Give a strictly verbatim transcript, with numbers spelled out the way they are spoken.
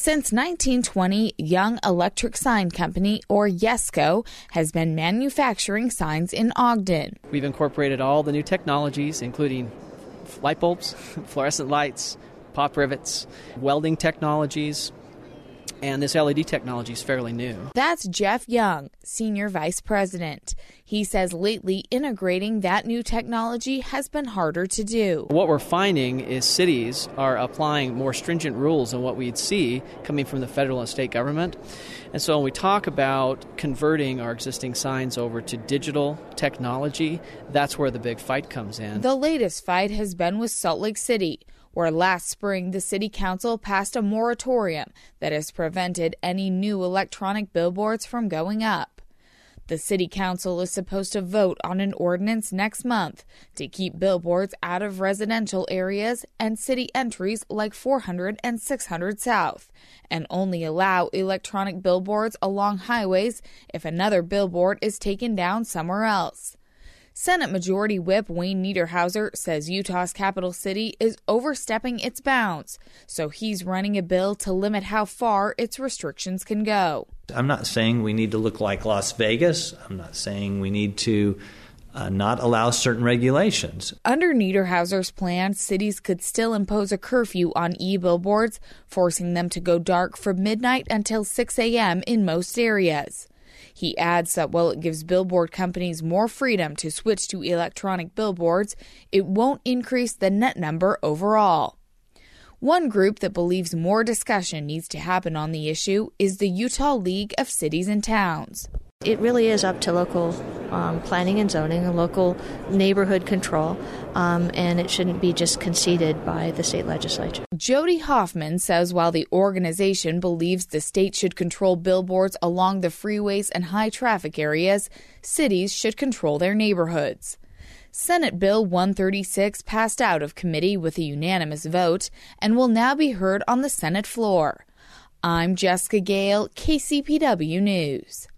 Since nineteen twenty, Young Electric Sign Company, or YESCO, has been manufacturing signs in Ogden. We've incorporated all the new technologies, including light bulbs, fluorescent lights, pop rivets, welding technologies, and this L E D technology is fairly new. That's Jeff Young, Senior Vice President. He says lately integrating that new technology has been harder to do. What we're finding is cities are applying more stringent rules than what we'd see coming from the federal and state government. And so when we talk about converting our existing signs over to digital technology, that's where the big fight comes in. The latest fight has been with Salt Lake City, where last spring the city council passed a moratorium that has prevented any new electronic billboards from going up. The city council is supposed to vote on an ordinance next month to keep billboards out of residential areas and city entries like four hundred and six hundred South, and only allow electronic billboards along highways if another billboard is taken down somewhere else. Senate Majority Whip Wayne Niederhauser says Utah's capital city is overstepping its bounds, so he's running a bill to limit how far its restrictions can go. I'm not saying we need to look like Las Vegas. I'm not saying we need to uh, not allow certain regulations. Under Niederhauser's plan, cities could still impose a curfew on e-billboards, forcing them to go dark from midnight until six a.m. in most areas. He adds that while it gives billboard companies more freedom to switch to electronic billboards, it won't increase the net number overall. One group that believes more discussion needs to happen on the issue is the Utah League of Cities and Towns. It really is up to local um, planning and zoning and local neighborhood control, um, and it shouldn't be just conceded by the state legislature. Jody Hoffman says while the organization believes the state should control billboards along the freeways and high traffic areas, cities should control their neighborhoods. Senate Bill one thirty-six passed out of committee with a unanimous vote and will now be heard on the Senate floor. I'm Jessica Gale, K C P W News.